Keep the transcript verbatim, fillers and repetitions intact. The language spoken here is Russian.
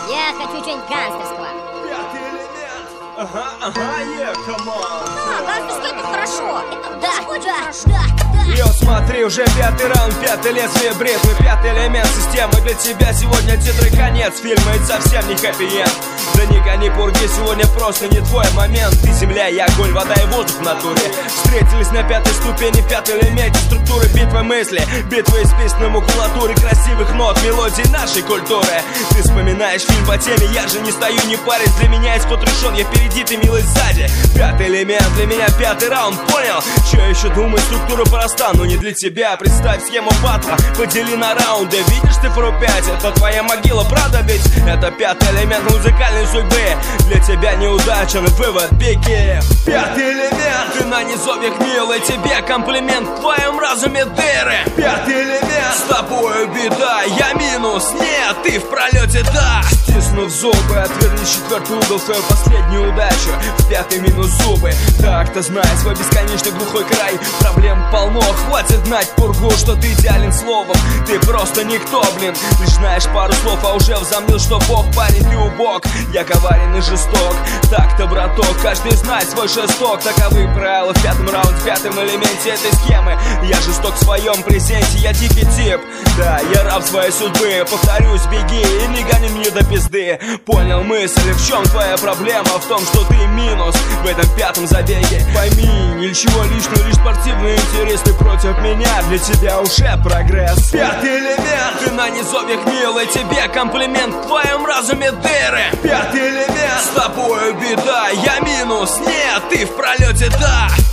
Я хочу что-нибудь гангстерского. Пятый элемент. Ага, ага, yeah, come on. А, гангстерское это хорошо. Это да, очень да, хорошо. да, да. Йо, смотри, уже пятый раунд, пятый лезвие бритвы, пятый элемент системы для тебя. Сегодня титры конец фильма, это совсем не хэппи-энд. Да не гони пурги, сегодня просто не твой момент. Ты земля, я огонь, вода и воздух в натуре. Встретились на пятой ступени, пятый элемент структуры битвы мысли. Битвы из песни макулатуры, красивых нот, мелодий нашей культуры. Ты вспоминаешь фильм по теме, я же не стою, не парюсь. Для меня исход решен, я впереди, ты милый сзади. Пятый элемент, для меня пятый раунд, понял? Че еще думаю, структура проста, но не для тебя. Представь схему батла, подели на раунды. Видишь цифру пять, это твоя могила, правда ведь? Это пятый элемент музыкальной судьбы. Для тебя неудача, но вывод пики. Пятый элемент, ты на низовьях милый, тебе комплимент, в твоем разуме дыры. Пятый элемент, с тобою беда, я минус, нет, ты в пролете, да. Стиснув зубы, отверни четвертый угол, свою последнюю удачу. В пятый минус зубы, так-то знай свой бесконечный глухой край. Проблем полно, хватит гнать пургу, что ты идеален словом. Ты просто никто, блин, лишь знаешь пару слов, а уже взомнил, что Бог, парень, ты убог. Я коварен и жесток, так-то, браток, каждый знает свой шесток. Таковы правила в пятом раунде, в пятом элементе этой схемы. Я жесток в своем презенте, я дикий тип. Да, я раб своей судьбы, повторюсь, беги и не гони мне до пизды. Понял мысль, в чем твоя проблема? В том, что ты минус в этом пятом забеге. Пойми, ничего лишнего, лишь спортивный интерес. Ты против меня, для тебя уже прогресс. Пятый элемент, ты на низовьях милый, тебе комплимент, в твоем разуме дыры. Пятый элемент, с тобою беда, я минус, нет, ты в пролете, да.